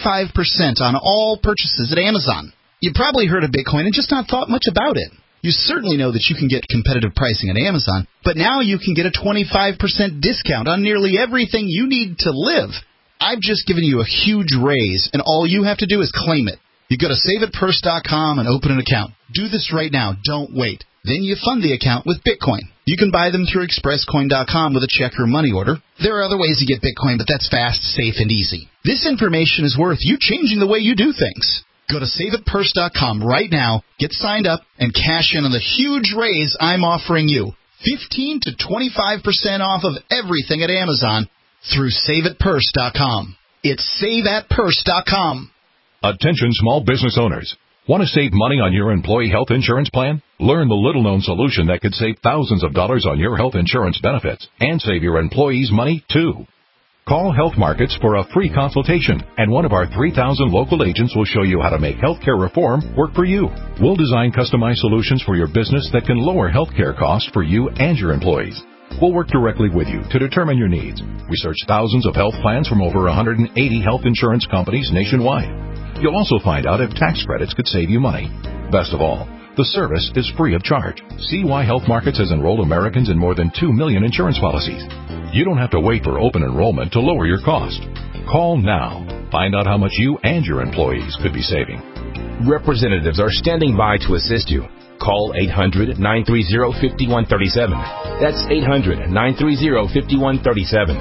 [SPEAKER 18] 25% on all purchases at Amazon. You probably heard of Bitcoin and just not thought much about it. You certainly know that you can get competitive pricing at Amazon, but now you can get a 25% discount on nearly everything you need to live. I've just given you a huge raise, and all you have to do is claim it. You go to SaveItPurse.com and open an account. Do this right now. Don't wait. Then you fund the account with Bitcoin. You can buy them through ExpressCoin.com with a check or money order. There are other ways to get Bitcoin, but that's fast, safe, and easy. This information is worth you changing the way you do things. Go to SaveItPurse.com right now, get signed up, and cash in on the huge raise I'm offering you. 15 to 25% off of everything at Amazon through SaveItPurse.com. It's SaveAtPurse.com.
[SPEAKER 5] Attention small business owners. Want to save money on your employee health insurance plan? Learn the little-known solution that could save thousands of dollars on your health insurance benefits and save your employees money, too. Call Health Markets for a free consultation, and one of our 3,000 local agents will show you how to make healthcare reform work for you. We'll design customized solutions for your business that can lower healthcare costs for you and your employees. We'll work directly with you to determine your needs. We search thousands of health plans from over 180 health insurance companies nationwide. You'll also find out if tax credits could save you money. Best of all, the service is free of charge. See why Health Markets has enrolled Americans in more than 2 million insurance policies. You don't have to wait for open enrollment to lower your cost. Call now. Find out how much you and your employees could be saving.
[SPEAKER 19] Representatives are standing by to assist you. Call 800-930-5137. That's 800-930-5137.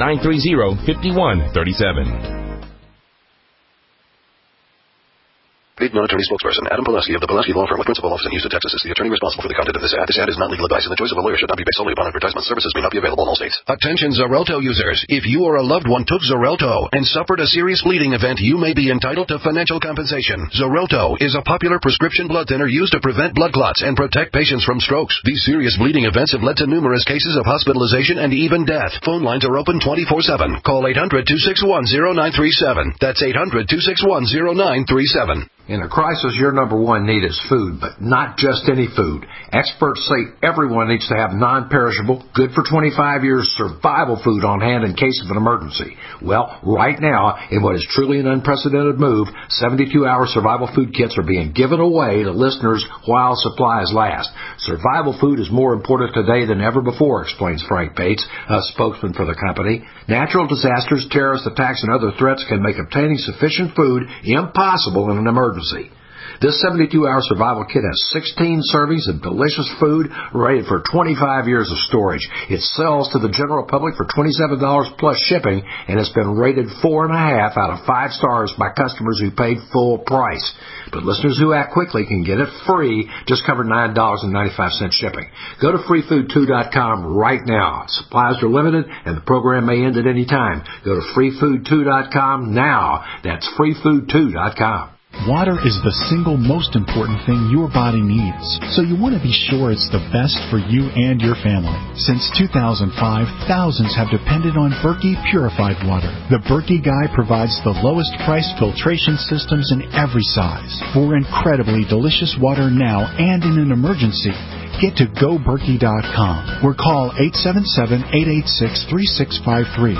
[SPEAKER 19] 800-930-5137.
[SPEAKER 14] Paid non-attorney spokesperson Adam Pulaski of the Pulaski Law Firm with principal office in Houston, Texas, is the attorney responsible for the content of this ad. This ad is not legal advice, and the choice of a lawyer should not be based solely upon advertisement. Services may not be available in all states. Attention Xarelto users. If you or a loved one took Xarelto and suffered a serious bleeding event, you may be entitled to financial compensation. Xarelto is a popular prescription blood thinner used to prevent blood clots and protect patients from strokes. These serious bleeding events have led to numerous cases of hospitalization and even death. Phone lines are open 24/7. Call 800-261-0937. That's 800-261-0937.
[SPEAKER 20] In a crisis, your number one need is food, but not just any food. Experts say everyone needs to have non-perishable, good for 25 years survival food on hand in case of an emergency. Well, right now, in what is truly an unprecedented move, 72-hour survival food kits are being given away to listeners while supplies last. Survival food is more important today than ever before, explains Frank Bates, a spokesman for the company. Natural disasters, terrorist attacks, and other threats can make obtaining sufficient food impossible in an emergency. This 72-hour survival kit has 16 servings of delicious food rated for 25 years of storage. It sells to the general public for $27 plus shipping and has been rated 4.5 out of 5 stars by customers who paid full price. But listeners who act quickly can get it free, just cover $9.95 shipping. Go to freefood2.com right now. Supplies are limited and the program may end at any time. Go to freefood2.com now. That's freefood2.com.
[SPEAKER 21] Water is the single most important thing your body needs, so you want to be sure it's the best for you and your family. Since 2005, thousands have depended on Berkey purified water. The Berkey Guy provides the lowest price filtration systems in every size. For incredibly delicious water now and in an emergency, get to GoBerkey.com or call 877-886-3653.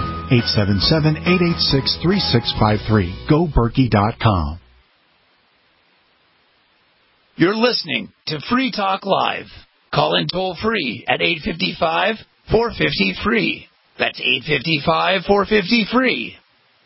[SPEAKER 21] 877-886-3653. GoBerkey.com.
[SPEAKER 10] You're listening to Free Talk Live. Call in toll free at 855-450-FREE. That's 855-450-FREE.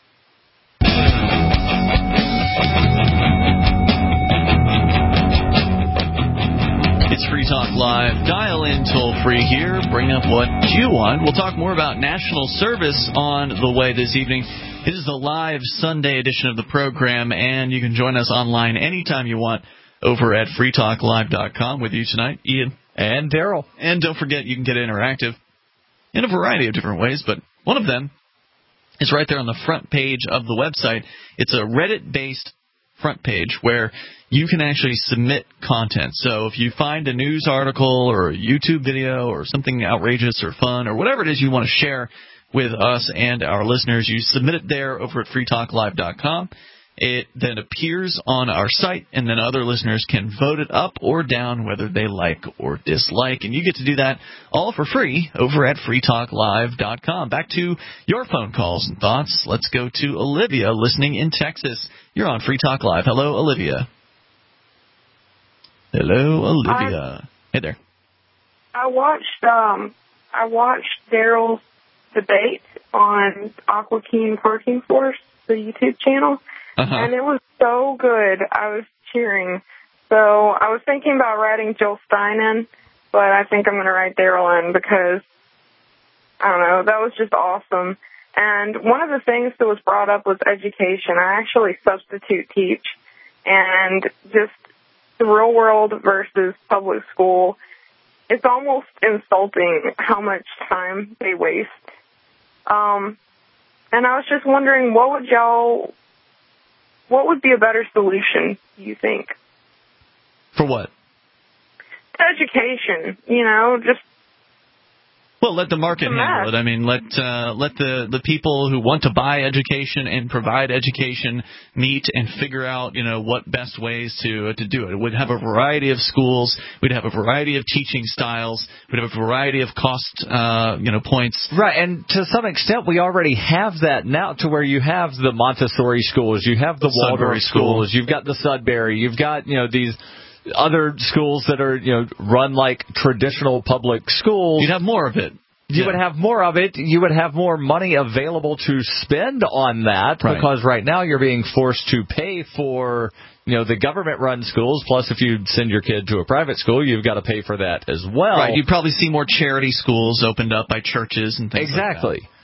[SPEAKER 2] It's Free Talk Live. Dial in toll free here. Bring up what you want. We'll talk more about national service on the way this evening. It is the live Sunday edition of the program, and you can join us online anytime you want over at freetalklive.com. With you tonight, Ian
[SPEAKER 3] and Daryl.
[SPEAKER 2] And don't forget, you can get interactive in a variety of different ways, but one of them is right there on the front page of the website. It's a Reddit-based front page where you can actually submit content. So if you find a news article or a YouTube video or something outrageous or fun or whatever it is you want to share with us and our listeners, you submit it there over at freetalklive.com. It then appears on our site, and then other listeners can vote it up or down whether they like or dislike. And you get to do that all for free over at freetalklive.com. Back to your phone calls and thoughts. Let's go to Olivia listening in Texas. You're on Free Talk Live. Hello, Olivia. Hello, Olivia. Hey there.
[SPEAKER 22] I watched Daryl's debate on Aqua Keen Parking Force, the YouTube channel. And it was so good. I was cheering. So I was thinking about writing Jill Stein in, but I think I'm going to write Daryl in because, I don't know, that was just awesome. And one of the things that was brought up was education. I actually substitute teach, and just the real world versus public school, it's almost insulting how much time they waste. And I was just wondering, what would be a better solution, do you think?
[SPEAKER 2] For what?
[SPEAKER 22] Education, just...
[SPEAKER 2] Well, let the market handle it. I mean, let the people who want to buy education and provide education meet and figure out, what best ways to do it. We'd have a variety of schools. We'd have a variety of teaching styles. We'd have a variety of cost, points.
[SPEAKER 3] Right, and to some extent, we already have that now, to where you have the Montessori schools, you have the Waldorf schools, you've got the Sudbury, you've got, these other schools that are, run like traditional public schools.
[SPEAKER 2] You'd have more of it.
[SPEAKER 3] You would have more of it. You would have more money available to spend on that, because right now you're being forced to pay for, the government-run schools. Plus, if you send your kid to a private school, you've got to pay for that as well.
[SPEAKER 2] Right. You'd probably see more charity schools opened up by churches and things like that.
[SPEAKER 3] Exactly.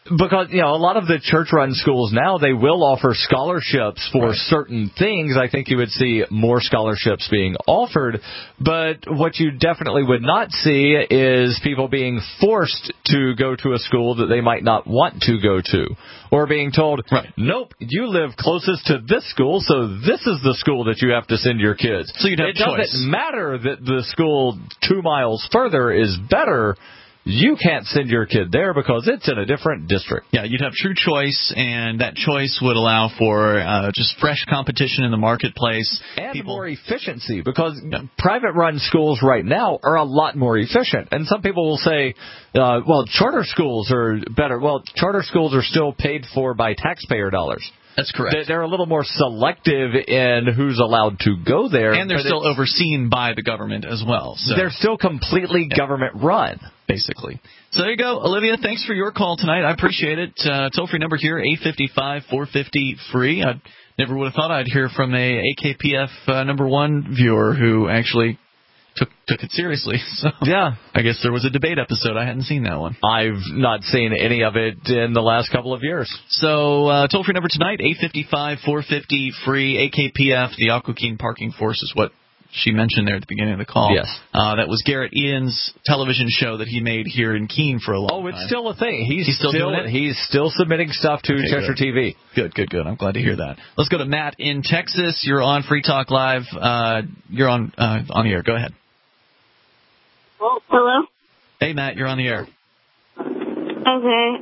[SPEAKER 3] because, a lot of the church-run schools now, they will offer scholarships for certain things. I think you would see more scholarships being offered. But what you definitely would not see is people being forced to go to a school that they might not want to go to. Or being told, nope, you live closest to this school, so this is the school that you have to send your kids.
[SPEAKER 2] So you'd have
[SPEAKER 3] It doesn't matter that the school 2 miles further is better. You can't send your kid there because it's in a different district.
[SPEAKER 2] Yeah, you'd have true choice, and that choice would allow for just fresh competition in the marketplace.
[SPEAKER 3] And more efficiency, because private-run schools right now are a lot more efficient. And some people will say, well, charter schools are better. Well, charter schools are still paid for by taxpayer dollars.
[SPEAKER 2] That's correct.
[SPEAKER 3] They're a little more selective in who's allowed to go there.
[SPEAKER 2] And they're still overseen by the government as well. So.
[SPEAKER 3] They're still completely government-run.
[SPEAKER 2] Basically. So there you go. Olivia, thanks for your call tonight. I appreciate it. Toll-free number here, 855-450-FREE. I never would have thought I'd hear from a AKPF number one viewer who actually took it seriously. So
[SPEAKER 3] yeah,
[SPEAKER 2] I guess there was a debate episode. I hadn't seen that one.
[SPEAKER 3] I've not seen any of it in the last couple of years.
[SPEAKER 2] So toll-free number tonight, 855-450-FREE, AKPF, the Aqua Keen Parking Force is what she mentioned there at the beginning of the call.
[SPEAKER 3] Yes.
[SPEAKER 2] That was Garrett Ian's television show that he made here in Keene for a long time.
[SPEAKER 3] Oh, it's still a thing. He's
[SPEAKER 2] still doing it?
[SPEAKER 3] He's still submitting stuff to Cheshire TV.
[SPEAKER 2] Good. I'm glad to hear that. Let's go to Matt in Texas. You're on Free Talk Live. You're on the air. Go ahead.
[SPEAKER 4] Hello?
[SPEAKER 2] Hey, Matt, you're on the air.
[SPEAKER 4] Okay.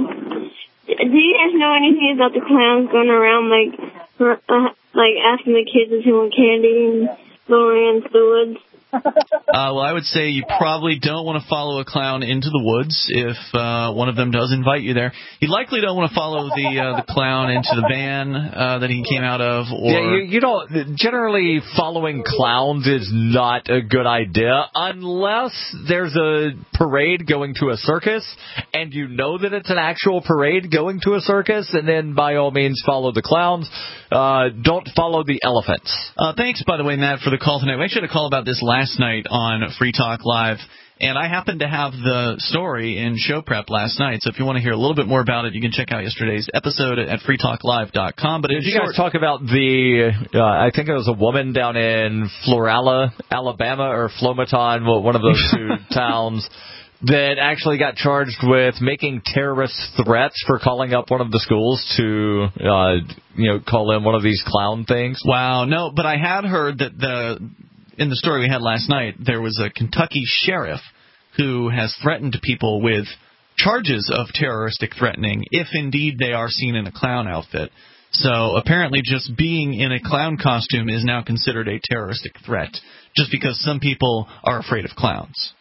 [SPEAKER 4] Do you guys know anything about the clowns going around, like asking the kids if they want candy and going into the woods?
[SPEAKER 2] Well, I would say you probably don't want to follow a clown into the woods if one of them does invite you there. You likely don't want to follow the clown into the van that he came out of. Or
[SPEAKER 3] you don't. Generally, following clowns is not a good idea unless there's a parade going to a circus and you know that it's an actual parade going to a circus, and then by all means follow the clowns. Don't follow the elephants.
[SPEAKER 2] Thanks, by the way, Matt, for the call tonight. We actually had a call about this last night on Free Talk Live, and I happened to have the story in show prep last night, so if you want to hear a little bit more about it, you can check out yesterday's episode at freetalklive.com. But
[SPEAKER 3] did you guys talk about I think it was a woman down in Florala, Alabama, or Flomaton, one of those two towns, that actually got charged with making terrorist threats for calling up one of the schools to, call in one of these clown things?
[SPEAKER 2] Wow, no, but I had heard that in the story we had last night, there was a Kentucky sheriff who has threatened people with charges of terroristic threatening if indeed they are seen in a clown outfit. So apparently just being in a clown costume is now considered a terroristic threat, just because some people are afraid of clowns.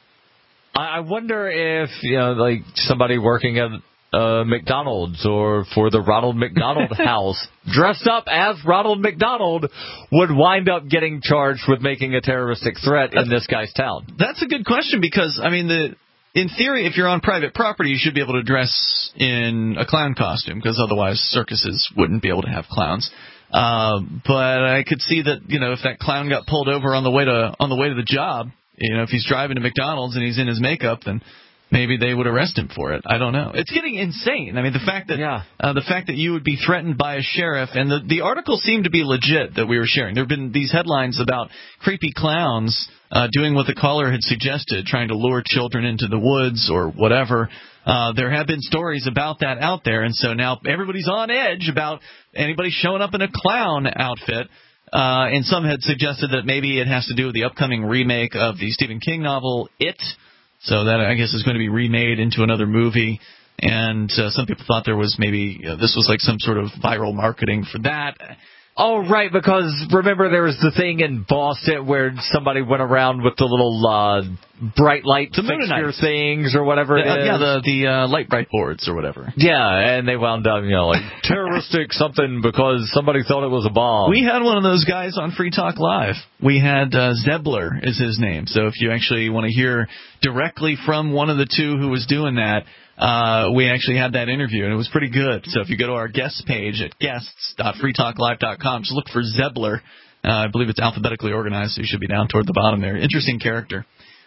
[SPEAKER 3] I wonder if, somebody working at McDonald's or for the Ronald McDonald House dressed up as Ronald McDonald would wind up getting charged with making a terroristic threat in this guy's town.
[SPEAKER 2] That's a good question because, in theory, if you're on private property, you should be able to dress in a clown costume because otherwise circuses wouldn't be able to have clowns. But I could see that, if that clown got pulled over on the way to the job, if he's driving to McDonald's and he's in his makeup, then maybe they would arrest him for it. I don't know. It's getting insane. The fact that you would be threatened by a sheriff, and the article seemed to be legit that we were sharing. There have been these headlines about creepy clowns doing what the caller had suggested, trying to lure children into the woods or whatever. There have been stories about that out there, and so now everybody's on edge about anybody showing up in a clown outfit. And some had suggested that maybe it has to do with the upcoming remake of the Stephen King novel, It. So that, I guess, is going to be remade into another movie. And some people thought there was maybe this was like some sort of viral marketing for that.
[SPEAKER 3] Oh, right, because remember there was the thing in Boston where somebody went around with the little bright light fixture things or whatever it is.
[SPEAKER 2] Yeah, the light bright boards or whatever.
[SPEAKER 3] Yeah, and they wound up, terroristic something because somebody thought it was a bomb.
[SPEAKER 2] We had one of those guys on Free Talk Live. We had Zebler is his name. So if you actually want to hear directly from one of the two who was doing that, we actually had that interview, and it was pretty good. So if you go to our guests page at guests.freetalklive.com, just look for Zebler. I believe it's alphabetically organized, so you should be down toward the bottom there. Interesting character.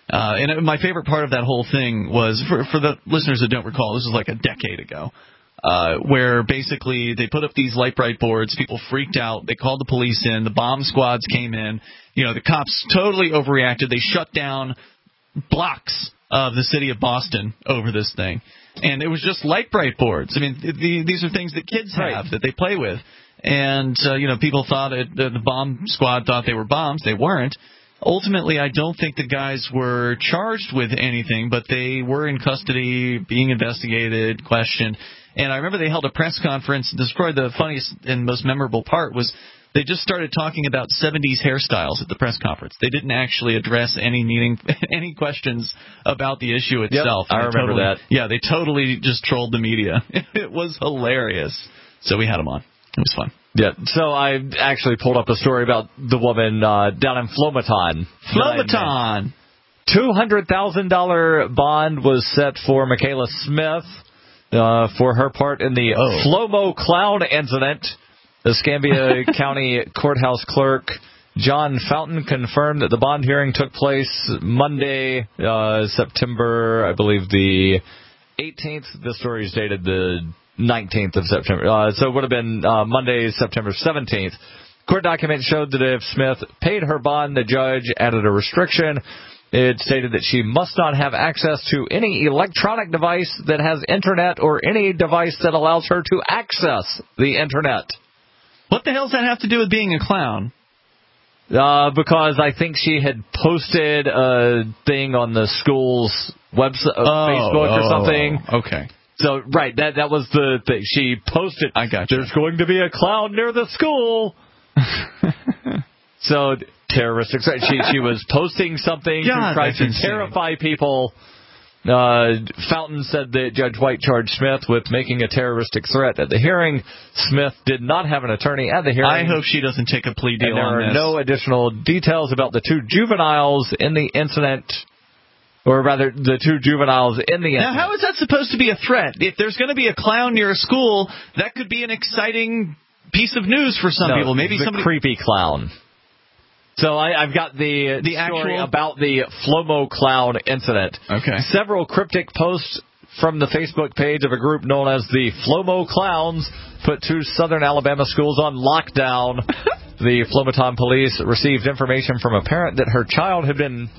[SPEAKER 2] And my favorite part of that whole thing was, for the listeners that don't recall, this was like a decade ago, where basically they put up these light bright boards, people freaked out, they called the police in, the bomb squads came in, the cops totally overreacted, they shut down blocks of the city of Boston over this thing. And it was just light bright boards. I mean, these are things that kids have that they play with. And, people thought the bomb squad thought they were bombs. They weren't. Ultimately, I don't think the guys were charged with anything, but they were in custody, being investigated, questioned. And I remember they held a press conference. This is probably the funniest and most memorable part was they just started talking about 70s hairstyles at the press conference. They didn't actually address any questions about the issue itself.
[SPEAKER 3] Yep, I remember that.
[SPEAKER 2] Yeah, they totally just trolled the media. It was hilarious. So we had them on. It was fun.
[SPEAKER 3] Yeah, so I actually pulled up a story about the woman down in Flomaton.
[SPEAKER 2] Flomaton!
[SPEAKER 3] $200,000 bond was set for Michaela Smith for her part in the Flomo Clown incident. The Escambia County Courthouse clerk John Fountain confirmed that the bond hearing took place Monday, September, I believe, the 18th. The story is dated the 19th of September. So it would have been Monday, September 17th. Court documents showed that if Smith paid her bond, the judge added a restriction. It stated that she must not have access to any electronic device that has Internet or any device that allows her to access the Internet.
[SPEAKER 2] What the hell does that have to do with being a clown?
[SPEAKER 3] Because I think she had posted a thing on the school's website, Facebook or something.
[SPEAKER 2] Okay.
[SPEAKER 3] So, right, that was the thing. She posted,
[SPEAKER 2] I got you.
[SPEAKER 3] There's going to be a clown near the school. So, terroristic. She was posting something to try to terrify people. Fountain said that Judge White charged Smith with making a terroristic threat at the hearing. Smith did not have an attorney at the hearing.
[SPEAKER 2] I hope she doesn't take a plea deal on this.
[SPEAKER 3] There are no additional details about the two juveniles in the incident. Or rather, the two juveniles in the incident.
[SPEAKER 2] Now, how is that supposed to be a threat? If there's going to be a clown near a school, that could be an exciting piece of news for some people. Maybe somebody
[SPEAKER 3] creepy clown. So I've got the story about the Flomo Clown incident.
[SPEAKER 2] Okay.
[SPEAKER 3] Several cryptic posts from the Facebook page of a group known as the Flomo Clowns put two southern Alabama schools on lockdown. The Flomaton police received information from a parent that her child had been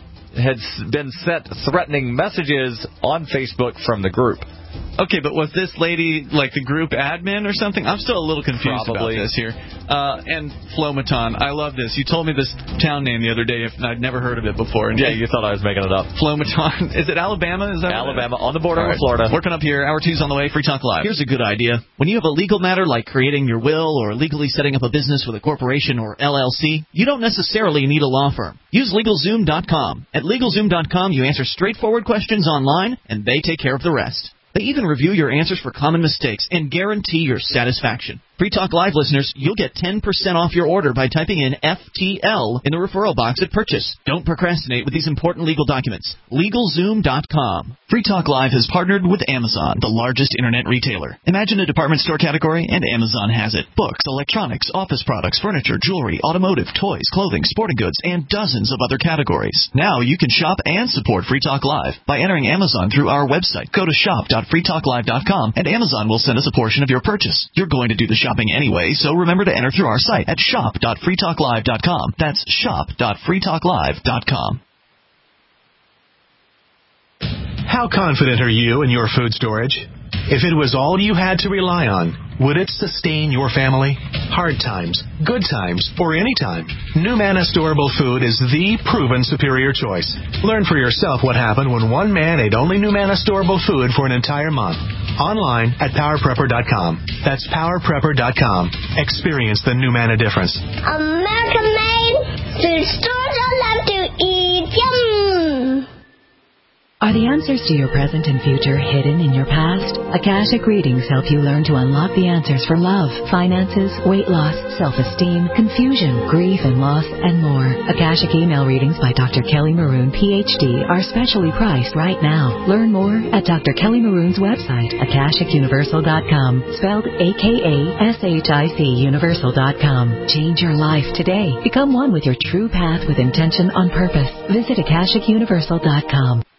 [SPEAKER 3] sent threatening messages on Facebook from the group.
[SPEAKER 2] Okay, but was this lady like the group admin or something? I'm still a little confused about this here. And Flomaton, I love this. You told me this town name the other day, if I'd never heard of it before.
[SPEAKER 3] Yeah, you thought I was making it up.
[SPEAKER 2] Flomaton. Is it Alabama? Is that
[SPEAKER 3] Alabama, on the border with Florida.
[SPEAKER 2] Working up here. Hour 2's on the way. Free Talk Live. Here's a good idea. When you have a legal matter like creating your will or legally setting up a business with a corporation or LLC, you don't necessarily need a law firm. Use LegalZoom.com. At LegalZoom.com, you answer straightforward questions online, and they take care of the rest. They even review your answers for common mistakes and guarantee your satisfaction. Free Talk Live listeners, you'll get 10% off your order by typing in FTL in the referral box at purchase. Don't procrastinate with these important legal documents. LegalZoom.com. Free Talk Live has partnered with Amazon, the largest internet retailer. Imagine a department store category, and Amazon has it. Books, electronics, office products, furniture, jewelry, automotive, toys, clothing, sporting goods, and dozens of other categories. Now you can shop and support Free Talk Live by entering Amazon through our website. Go to shop.freetalklive.com, and Amazon will send us a portion of your purchase. You're going to do the shopping anyway, so remember to enter through our site at shop.freetalklive.com. That's shop.freetalklive.com.
[SPEAKER 6] How confident are you in your food storage? If it was all you had to rely on, would it sustain your family? Hard times, good times, or any time, NuManna Storable Food is the proven superior choice. Learn for yourself what happened when one man ate only NuManna Storable Food for an entire month. Online at PowerPrepper.com. That's PowerPrepper.com. Experience the NuManna difference.
[SPEAKER 7] American made food stores I love to eat. Yum!
[SPEAKER 1] Are the answers to your present and future hidden in your past? Akashic readings help you learn to unlock the answers for love, finances, weight loss, self-esteem, confusion, grief and loss, and more. Akashic email readings by Dr. Kelly Maroon, PhD, are specially priced right now. Learn more at Dr. Kelly Maroon's website, AkashicUniversal.com, spelled AKASHIC Universal.com. Change your life today. Become one with your true path with intention on purpose. Visit AkashicUniversal.com.